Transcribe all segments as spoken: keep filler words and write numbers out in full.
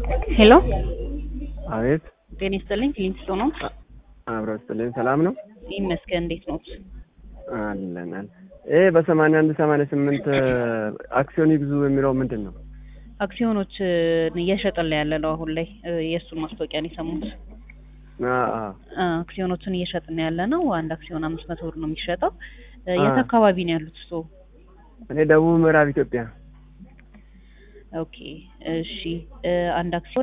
ሄሎ አቤት። ጤና ይስጥልኝ። ክሊንስቶ ነው። አብረው ይስጥልኝ። ሰላም ነው? ይመስገን። እንዴት ነው? አለናል። ኤ በሰማንያ አንድ ሰማንያ ስምንት አክሲዮን ይግዙ የሚለው ምንድን ነው? አክሲዮኖች እየሸጥን ያለ ነው አሁን ላይ። የእሱን ማስታወቂያ ነው የሰሙት። አአ አክሲዮኖችን እየሸጥን ያለ ነው። አንድ አክሲዮን አምስት መቶ ብር ነው የሚሸጠው። የት አካባቢ ነው ያሉት እሱ? እኔ ደቡብ ምዕራብ ኢትዮጵያ። ኦኬ እሺ። አንድ አክሲዮን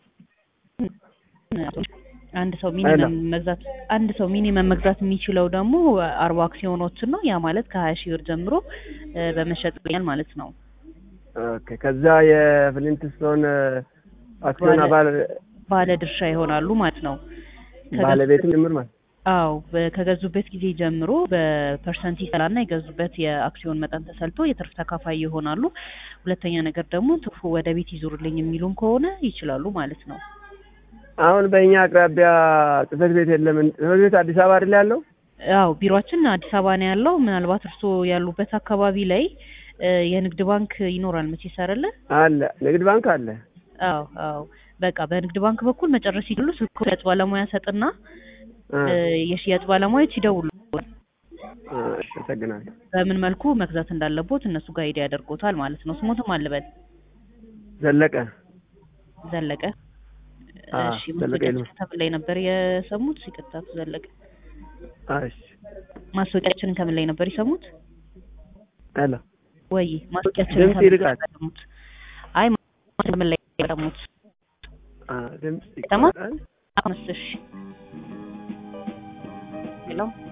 አንድ ሰው ሚኒመም መግዛት አንድ ሰው ሚኒመም መግዛት የሚችለው ደግሞ አርባ አክሲዮኖችን ነው። ያ ማለት ከሀያ ሺህ ብር ጀምሮ በመሸጥ ይገኛል ማለት ነው። ኦኬ። ከዛ የፍሊንትስቶን አክሲዮን አባል ባለ ድርሻ ይሆናሉ ማለት ነው። ባለቤትም ጭምር ማለት? አዎ፣ ከገዙበት ጊዜ ጀምሮ በፐርሰንት ይሰላና የገዙበት የአክሲዮን መጠን ተሰልቶ የትርፍ ተካፋይ ይሆናሉ። ሁለተኛ ነገር ደግሞ ትርፉ ወደ ቤት ይዞርልኝ የሚሉም ከሆነ ይችላሉ ማለት ነው። አሁን በእኛ አቅራቢያ ጽህፈት ቤት የለም። ጽህፈት ቤት አዲስ አበባ አይደል ያለው? አዎ፣ ቢሮአችን አዲስ አበባ ነው ያለው። ምናልባት እርሶ ያሉበት አካባቢ ላይ የንግድ ባንክ ይኖራል መቼስ አይደለ? አለ፣ ንግድ ባንክ አለ። አዎ አዎ። በቃ በንግድ ባንክ በኩል መጨረስ ይችላሉ። ስልክ ሽያጭ ባለሙያ ሰጥና የሽያጭ ባለሙያዎች ይደውሉ። እሺ፣ አመሰግናለሁ። በምን መልኩ መግዛት እንዳለቦት እነሱ ጋር ሄደ ያደርጎታል ማለት ነው። ስሞትም አልበል ዘለቀ ዘለቀ። እሺ፣ ዘለቀ ማስታወቂያችን ላይ ነበር የሰሙት? ሲቀጣቱ ዘለቀ። እሺ፣ ማስታወቂያችንን ከምን ላይ ነበር የሰሙት? አለ ወይ ማስታወቂያችንን ከምን ላይ ሰሙት? አይ ከምን ላይ ሰሙት? አ ድምጽ ይቀርታል። አሁንስ? እሺ ሄሎ